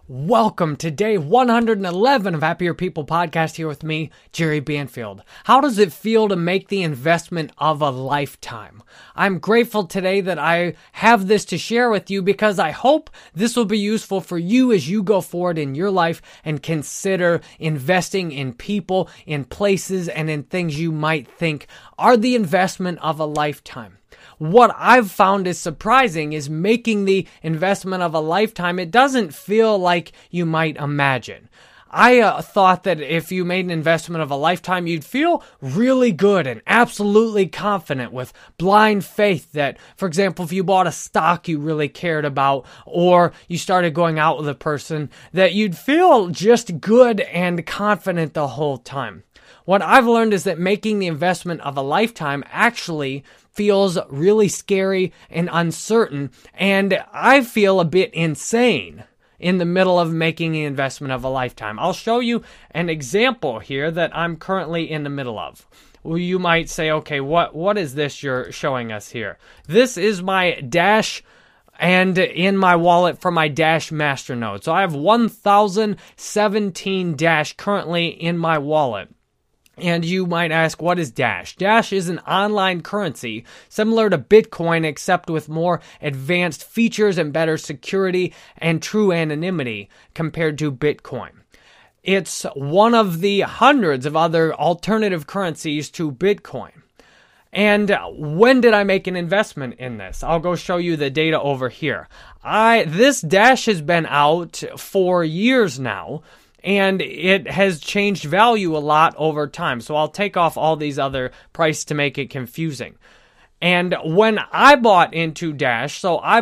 Welcome to day 111 of Happier People podcast here with me, Jerry Banfield. How does it feel to make the investment of a lifetime? I'm grateful today that I have this to share with you because I hope this will be useful for you as you go forward in your life and consider investing in people, in places, and in things you might think are the investment of a lifetime. What I've found is surprising is making the investment of a lifetime. It doesn't feel like you might imagine. I thought that if you made an investment of a lifetime, you'd feel really good and absolutely confident with blind faith that, for example, if you bought a stock you really cared about or you started going out with a person, that you'd feel just good and confident the whole time. What I've learned is that making the investment of a lifetime actually feels really scary and uncertain, and I feel a bit insane in the middle of making the investment of a lifetime. I'll show you an example here that I'm currently in the middle of. Well, you might say, okay, what is this you're showing us here? This is my Dash and in my wallet for my Dash Masternode. So I have 1,017 Dash currently in my wallet. And you might ask, what is Dash? Dash is an online currency similar to Bitcoin, except with more advanced features and better security and true anonymity compared to Bitcoin. It's one of the hundreds of other alternative currencies to Bitcoin. And when did I make an investment in this? I'll go show you the data over here. This Dash has been out for years now, and it has changed value a lot over time. So I'll take off all these other prices to make it confusing. And when I bought into Dash,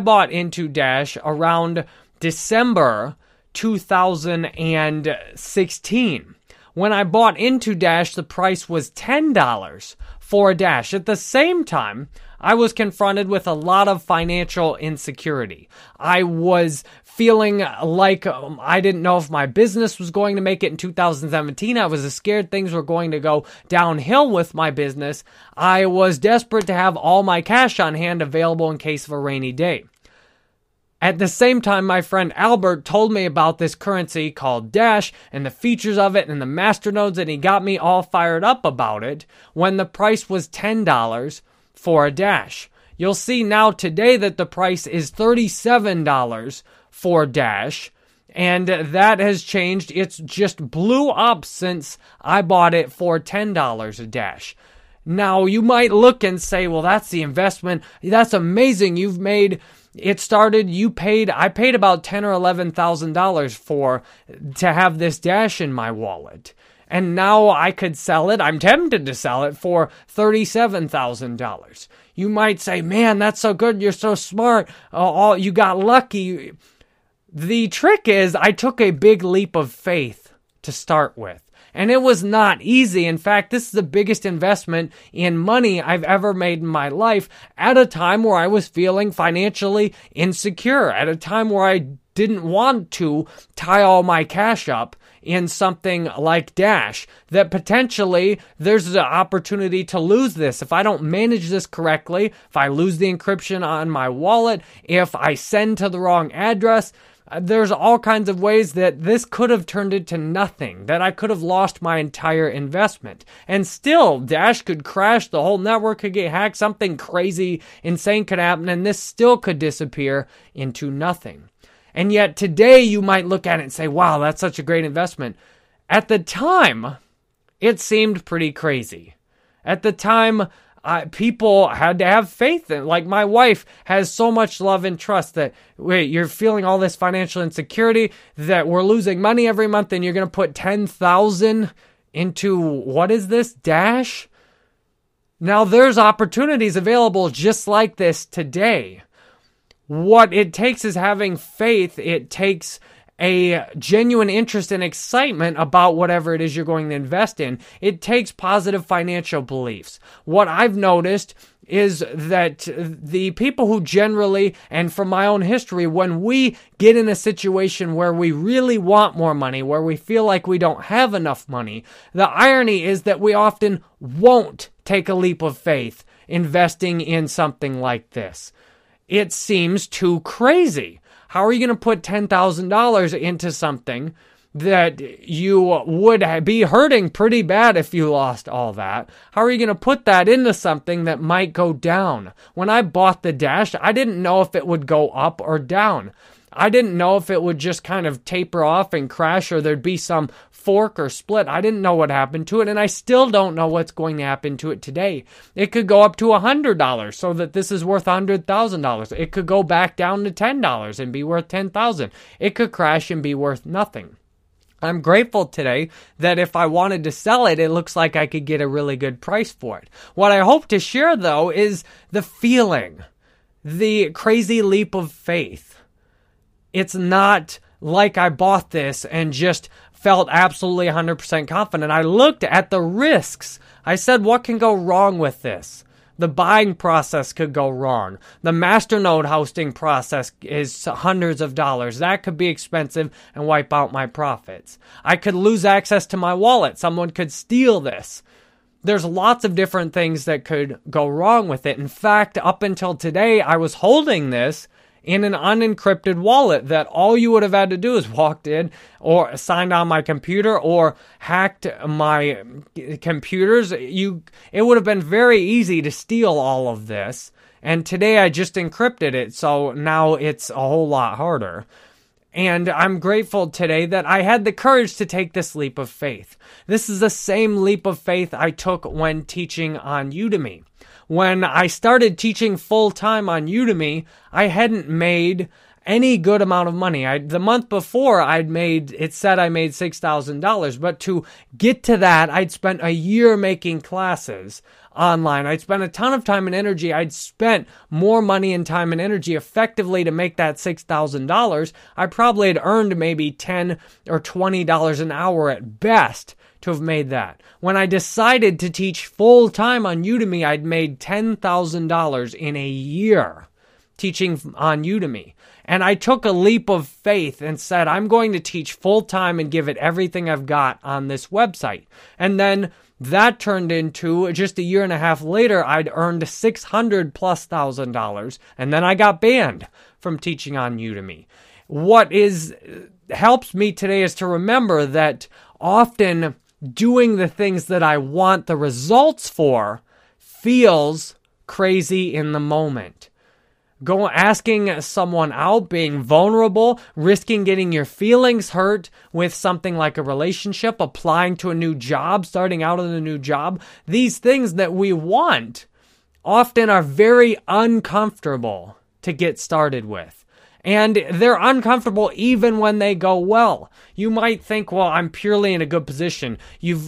around December 2016. When I bought into Dash, the price was $10 for a Dash. At the same time, I was confronted with a lot of financial insecurity. I was feeling like I didn't know if my business was going to make it in 2017. I was scared things were going to go downhill with my business. I was desperate to have all my cash on hand available in case of a rainy day. At the same time, my friend Albert told me about this currency called Dash and the features of it and the masternodes, and he got me all fired up about it when the price was $10 for a Dash. You'll see now today that the price is $37 for Dash, and that has changed. It's just blew up since I bought it for $10 a Dash. Now, you might look and say, well, that's the investment. That's amazing. You've made... It started, I paid about $10,000 or $11,000 to have this Dash in my wallet. And now I could sell it. I'm tempted to sell it for $37,000. You might say, man, that's so good. You're so smart. You got lucky. The trick is I took a big leap of faith to start with. And it was not easy. In fact, this is the biggest investment in money I've ever made in my life at a time where I was feeling financially insecure, at a time where I didn't want to tie all my cash up in something like Dash, that potentially there's an opportunity to lose this. If I don't manage this correctly, if I lose the encryption on my wallet, if I send to the wrong address, there's all kinds of ways that this could have turned into nothing, that I could have lost my entire investment. And still, Dash could crash, the whole network could get hacked, something crazy, insane could happen, and this still could disappear into nothing. And yet today you might look at it and say, wow, that's such a great investment. At the time, it seemed pretty crazy. At the time, people had to have faith in, like my wife has so much love and trust that, wait, you're feeling all this financial insecurity that we're losing money every month and you're going to put $10,000 into, what is this, Dash? Now there's opportunities available just like this today. What it takes is having faith. It takes a genuine interest and excitement about whatever it is you're going to invest in. It takes positive financial beliefs. What I've noticed is that the people who generally, and from my own history, when we get in a situation where we really want more money, where we feel like we don't have enough money, the irony is that we often won't take a leap of faith investing in something like this. It seems too crazy. How are you going to put $10,000 into something that you would be hurting pretty bad if you lost all that? How are you going to put that into something that might go down? When I bought the Dash, I didn't know if it would go up or down. I didn't know if it would just kind of taper off and crash or there'd be some fork or split. I didn't know what happened to it, and I still don't know what's going to happen to it today. It could go up to $100 so that this is worth $100,000. It could go back down to $10 and be worth $10,000. It could crash and be worth nothing. I'm grateful today that if I wanted to sell it, it looks like I could get a really good price for it. What I hope to share, though, is the feeling, the crazy leap of faith. It's not like I bought this and just felt absolutely 100% confident. I looked at the risks. I said, what can go wrong with this? The buying process could go wrong. The masternode hosting process is hundreds of dollars. That could be expensive and wipe out my profits. I could lose access to my wallet. Someone could steal this. There's lots of different things that could go wrong with it. In fact, up until today, I was holding this in an unencrypted wallet that all you would have had to do is walked in or signed on my computer or hacked my computers. It would have been very easy to steal all of this. And today I just encrypted it, so now it's a whole lot harder. And I'm grateful today that I had the courage to take this leap of faith. This is the same leap of faith I took when teaching on Udemy. When I started teaching full-time on Udemy, I hadn't made any good amount of money. The month before, it said I made $6,000, but to get to that, I'd spent a year making classes online. I'd spent a ton of time and energy. I'd spent more money and time and energy effectively to make that $6,000. I probably had earned maybe $10 or $20 an hour at best to have made that. When I decided to teach full-time on Udemy, I'd made $10,000 in a year teaching on Udemy. And I took a leap of faith and said, I'm going to teach full-time and give it everything I've got on this website. And then that turned into, just a year and a half later, I'd earned $600,000+, and then I got banned from teaching on Udemy. What helps me today is to remember that often doing the things that I want the results for feels crazy in the moment. Asking someone out, being vulnerable, risking getting your feelings hurt with something like a relationship, applying to a new job, starting out in a new job. These things that we want often are very uncomfortable to get started with. And they're uncomfortable even when they go well. You might think, well, I'm purely in a good position. You've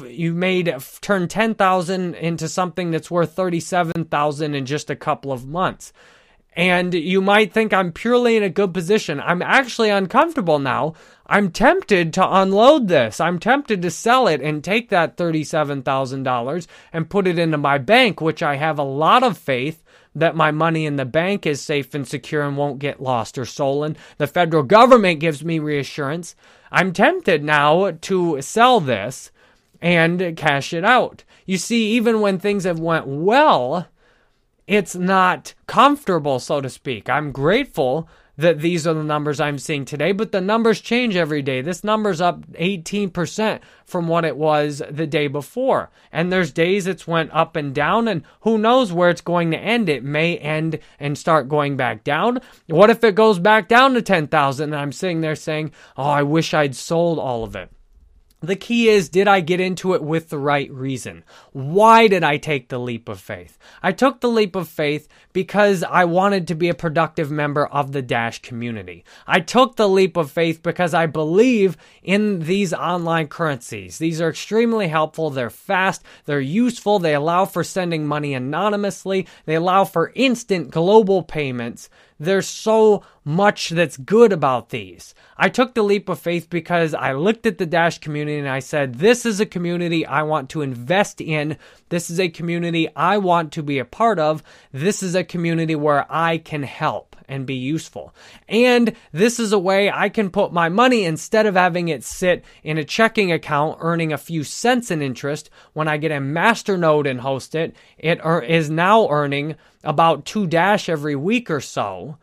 turned $10,000 into something that's worth $37,000 in just a couple of months. And you might think I'm purely in a good position. I'm actually uncomfortable now. I'm tempted to unload this. I'm tempted to sell it and take that $37,000 and put it into my bank, which I have a lot of faith that my money in the bank is safe and secure and won't get lost or stolen. The federal government gives me reassurance. I'm tempted now to sell this and cash it out. You see, even when things have went well, it's not comfortable, so to speak. I'm grateful that these are the numbers I'm seeing today, but the numbers change every day. This number's up 18% from what it was the day before. And there's days it's went up and down, and who knows where it's going to end. It may end and start going back down. What if it goes back down to 10,000 and I'm sitting there saying, oh, I wish I'd sold all of it? The key is, did I get into it with the right reason? Why did I take the leap of faith? I took the leap of faith because I wanted to be a productive member of the Dash community. I took the leap of faith because I believe in these online currencies. These are extremely helpful. They're fast. They're useful. They allow for sending money anonymously. They allow for instant global payments. There's so much that's good about these. I took the leap of faith because I looked at the Dash community and I said, this is a community I want to invest in. This is a community I want to be a part of. This is a community where I can help and be useful. And this is a way I can put my money, instead of having it sit in a checking account earning a few cents in interest. When I get a masternode and host it, it is now earning about 2 Dash every week or so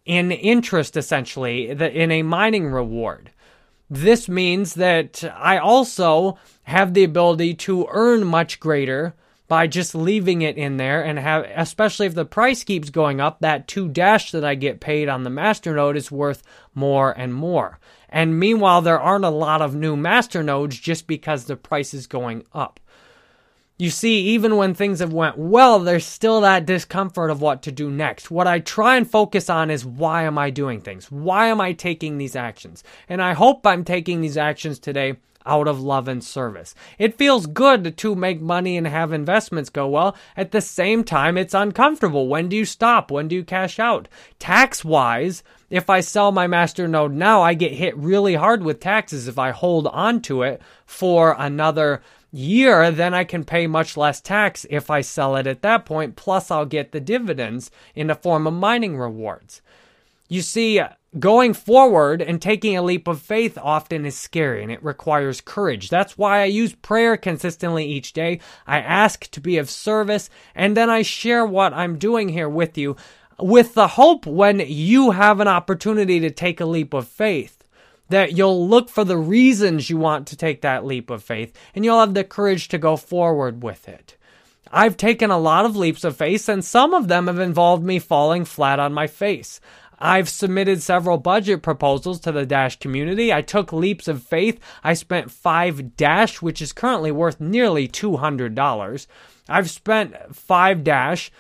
in interest, essentially, in a mining reward. This means that I also have the ability to earn much greater by just leaving it in there, and have, especially if the price keeps going up, that 2 dash that I get paid on the masternode is worth more and more. And meanwhile, there aren't a lot of new masternodes just because the price is going up. You see, even when things have went well, there's still that discomfort of what to do next. What I try and focus on is, why am I doing things? Why am I taking these actions? And I hope I'm taking these actions today out of love and service. It feels good to make money and have investments go well. At the same time, it's uncomfortable. When do you stop? When do you cash out? Tax-wise, if I sell my masternode now, I get hit really hard with taxes. If I hold on to it for another year, then I can pay much less tax if I sell it at that point. Plus, I'll get the dividends in the form of mining rewards. You see, going forward and taking a leap of faith often is scary, and it requires courage. That's why I use prayer consistently each day. I ask to be of service, and then I share what I'm doing here with you, with the hope when you have an opportunity to take a leap of faith, that you'll look for the reasons you want to take that leap of faith, and you'll have the courage to go forward with it. I've taken a lot of leaps of faith, and some of them have involved me falling flat on my face. I've submitted several budget proposals to the Dash community. I took leaps of faith. I spent 5 Dash, which is currently worth nearly $200. I've spent 5 Dash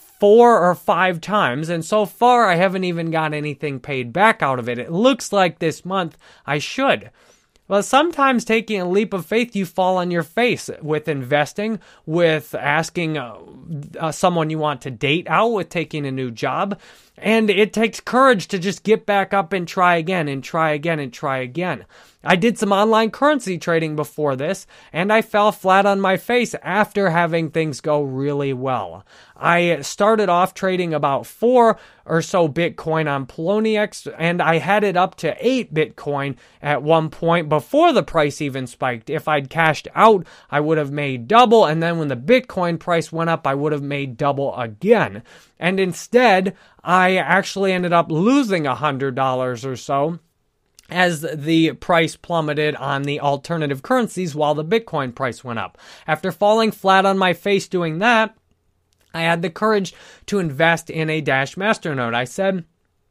4 or 5 times, and so far I haven't even got anything paid back out of it. It looks like this month I should. Well, sometimes taking a leap of faith, you fall on your face with investing, with asking someone you want to date out, with taking a new job. And it takes courage to just get back up and try again and try again and try again. I did some online currency trading before this, and I fell flat on my face after having things go really well. I started off trading about 4 or so Bitcoin on Poloniex, and I had it up to 8 Bitcoin at one point before the price even spiked. If I'd cashed out, I would have made double, and then when the Bitcoin price went up, I would have made double again. And instead, I actually ended up losing $100 or so as the price plummeted on the alternative currencies while the Bitcoin price went up. After falling flat on my face doing that, I had the courage to invest in a Dash Masternode. I said,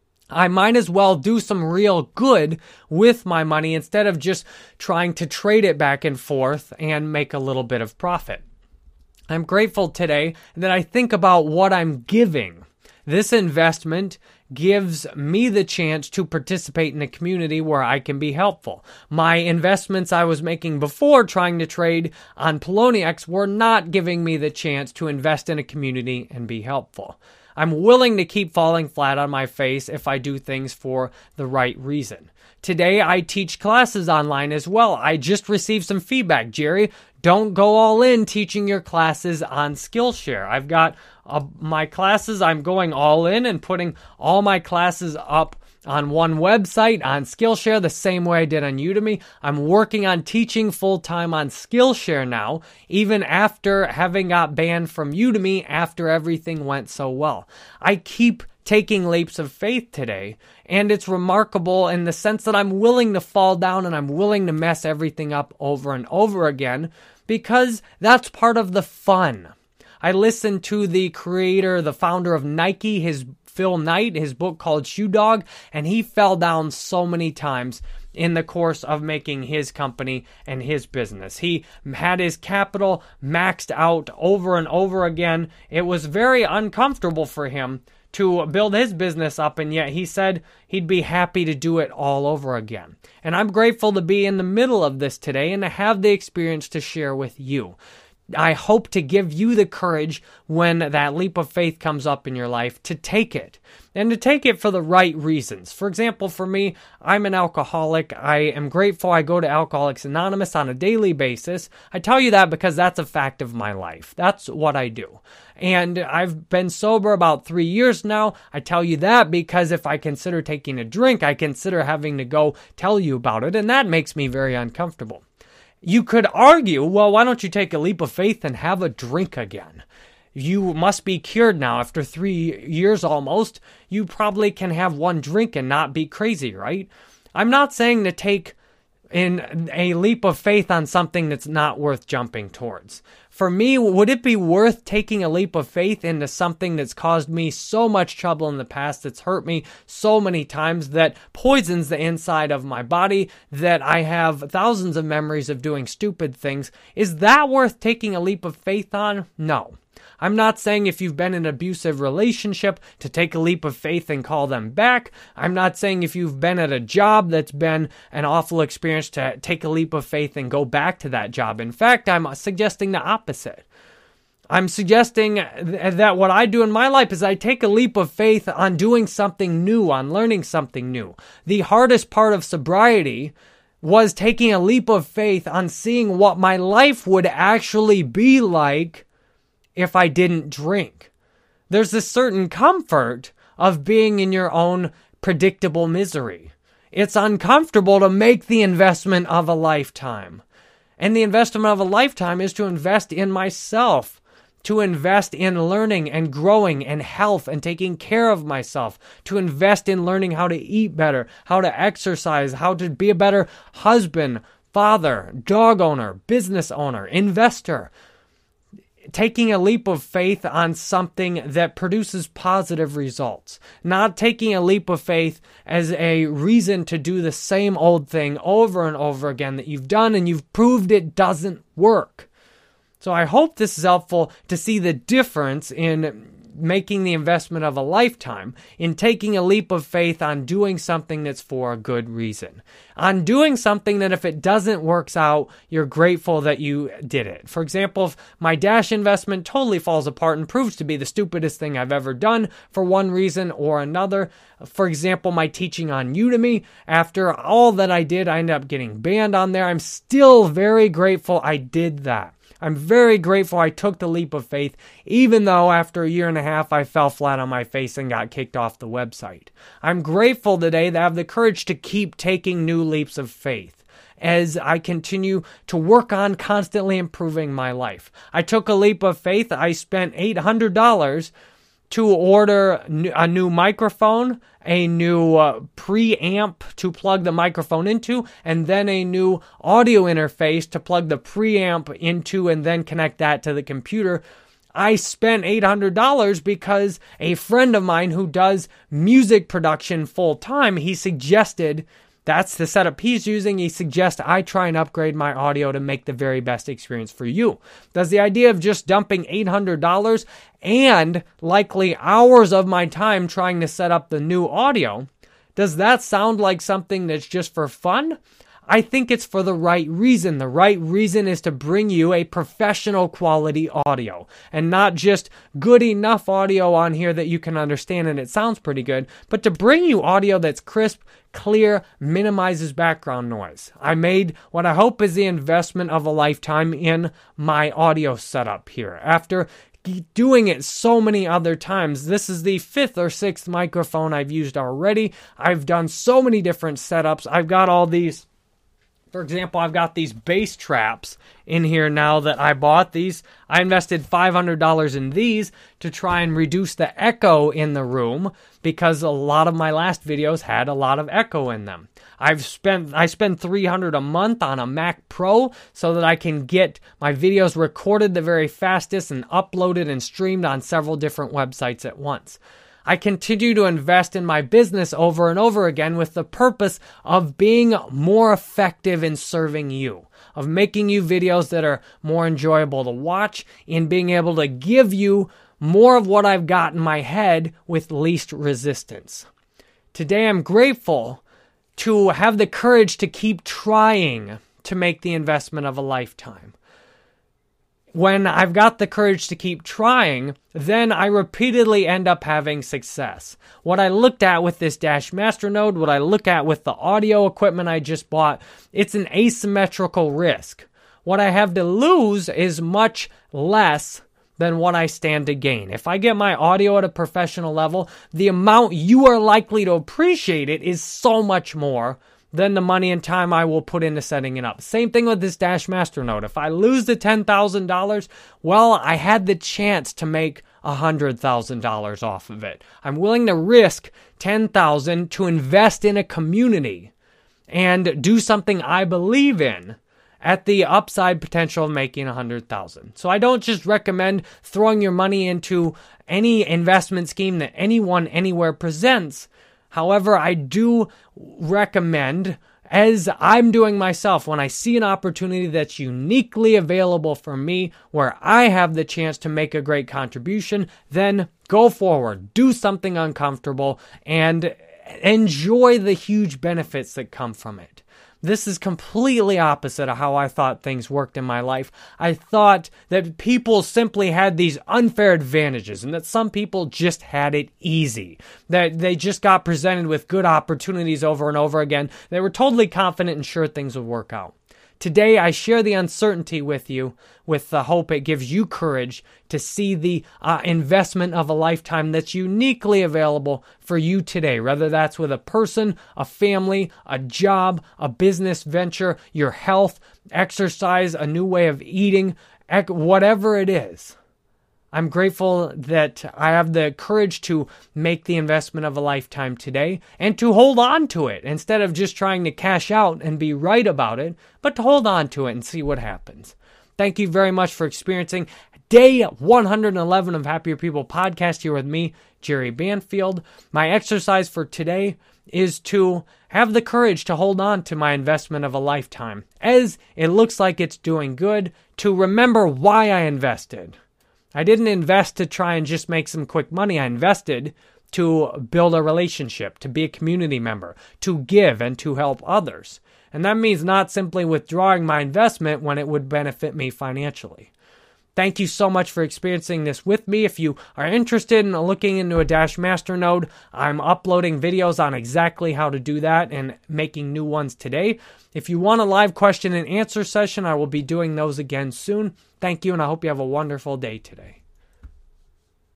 I might as well do some real good with my money instead of just trying to trade it back and forth and make a little bit of profit. I'm grateful today that I think about what I'm giving. This investment gives me the chance to participate in a community where I can be helpful. My investments I was making before trying to trade on Poloniex were not giving me the chance to invest in a community and be helpful. I'm willing to keep falling flat on my face if I do things for the right reason. Today, I teach classes online as well. I just received some feedback. Jerry, don't go all in teaching your classes on Skillshare. I've got my classes, I'm going all in and putting all my classes up on one website on Skillshare the same way I did on Udemy. I'm working on teaching full-time on Skillshare now, even after having got banned from Udemy after everything went so well. I keep taking leaps of faith today, and it's remarkable in the sense that I'm willing to fall down and I'm willing to mess everything up over and over again because that's part of the fun. I listened to the creator, the founder of Nike, Phil Knight, his book called Shoe Dog, and he fell down so many times in the course of making his company and his business. He had his capital maxed out over and over again. It was very uncomfortable for him to build his business up, and yet he said he'd be happy to do it all over again. And I'm grateful to be in the middle of this today and to have the experience to share with you. I hope to give you the courage when that leap of faith comes up in your life to take it, and to take it for the right reasons. For example, for me, I'm an alcoholic. I am grateful I go to Alcoholics Anonymous on a daily basis. I tell you that because that's a fact of my life. That's what I do. And I've been sober about 3 years now. I tell you that because if I consider taking a drink, I consider having to go tell you about it, and that makes me very uncomfortable. You could argue, well, why don't you take a leap of faith and have a drink again? You must be cured now after 3 years almost. You probably can have one drink and not be crazy, right? I'm not saying to take in a leap of faith on something that's not worth jumping towards. For me, would it be worth taking a leap of faith into something that's caused me so much trouble in the past, that's hurt me so many times, that poisons the inside of my body, that I have thousands of memories of doing stupid things? Is that worth taking a leap of faith on? No. I'm not saying if you've been in an abusive relationship to take a leap of faith and call them back. I'm not saying if you've been at a job that's been an awful experience to take a leap of faith and go back to that job. In fact, I'm suggesting the opposite. I'm suggesting that what I do in my life is I take a leap of faith on doing something new, on learning something new. The hardest part of sobriety was taking a leap of faith on seeing what my life would actually be like if I didn't drink. There's a certain comfort of being in your own predictable misery. It's uncomfortable to make the investment of a lifetime. And the investment of a lifetime is to invest in myself, to invest in learning and growing and health and taking care of myself, to invest in learning how to eat better, how to exercise, how to be a better husband, father, dog owner, business owner, investor. Taking a leap of faith on something that produces positive results. Not taking a leap of faith as a reason to do the same old thing over and over again that you've done and you've proved it doesn't work. So I hope this is helpful to see the difference in making the investment of a lifetime, in taking a leap of faith on doing something that's for a good reason. On doing something that if it doesn't work out, you're grateful that you did it. For example, if my Dash investment totally falls apart and proves to be the stupidest thing I've ever done for one reason or another, for example, my teaching on Udemy, after all that I did, I ended up getting banned on there. I'm still very grateful I did that. I'm very grateful I took the leap of faith, even though after a year and a half I fell flat on my face and got kicked off the website. I'm grateful today that I have the courage to keep taking new leaps of faith as I continue to work on constantly improving my life. I took a leap of faith. I spent $800 to order a new microphone, a new preamp to plug the microphone into, and then a new audio interface to plug the preamp into and then connect that to the computer. I spent $800 because a friend of mine who does music production full time, he suggested that's the setup he's using. He suggests I try and upgrade my audio to make the very best experience for you. Does the idea of just dumping $800 and likely hours of my time trying to set up the new audio, does that sound like something that's just for fun? I think it's for the right reason. The right reason is to bring you a professional quality audio and not just good enough audio on here that you can understand and it sounds pretty good, but to bring you audio that's crisp, clear, minimizes background noise. I made what I hope is the investment of a lifetime in my audio setup here. After doing it so many other times, this is the 5th or 6th microphone I've used already. I've done so many different setups. I've got all these. For example, I've got these bass traps in here now that I bought. These, I invested $500 in these to try and reduce the echo in the room because a lot of my last videos had a lot of echo in them. I spend $300 a month on a Mac Pro so that I can get my videos recorded the very fastest and uploaded and streamed on several different websites at once. I continue to invest in my business over and over again with the purpose of being more effective in serving you, of making you videos that are more enjoyable to watch, and being able to give you more of what I've got in my head with least resistance. Today I'm grateful to have the courage to keep trying to make the investment of a lifetime. When I've got the courage to keep trying, then I repeatedly end up having success. What I looked at with this Dash Masternode, what I look at with the audio equipment I just bought, it's an asymmetrical risk. What I have to lose is much less than what I stand to gain. If I get my audio at a professional level, the amount you are likely to appreciate it is so much more than the money and time I will put into setting it up. Same thing with this Dash Masternode. If I lose the $10,000, well, I had the chance to make $100,000 off of it. I'm willing to risk $10,000 to invest in a community and do something I believe in at the upside potential of making $100,000. So I don't just recommend throwing your money into any investment scheme that anyone anywhere presents. However, I do recommend, as I'm doing myself, when I see an opportunity that's uniquely available for me, where I have the chance to make a great contribution, then go forward, do something uncomfortable, and enjoy the huge benefits that come from it. This is completely opposite of how I thought things worked in my life. I thought that people simply had these unfair advantages and that some people just had it easy, that they just got presented with good opportunities over and over again. They were totally confident and sure things would work out. Today, I share the uncertainty with you with the hope it gives you courage to see the investment of a lifetime that's uniquely available for you today, whether that's with a person, a family, a job, a business venture, your health, exercise, a new way of eating, whatever it is. I'm grateful that I have the courage to make the investment of a lifetime today and to hold on to it instead of just trying to cash out and be right about it, but to hold on to it and see what happens. Thank you very much for experiencing day 111 of Happier People podcast here with me, Jerry Banfield. My exercise for today is to have the courage to hold on to my investment of a lifetime. As it looks like it's doing good, to remember why I invested. I didn't invest to try and just make some quick money. I invested to build a relationship, to be a community member, to give and to help others. And that means not simply withdrawing my investment when it would benefit me financially. Thank you so much for experiencing this with me. If you are interested in looking into a Dash Masternode, I'm uploading videos on exactly how to do that and making new ones today. If you want a live question and answer session, I will be doing those again soon. Thank you, and I hope you have a wonderful day today.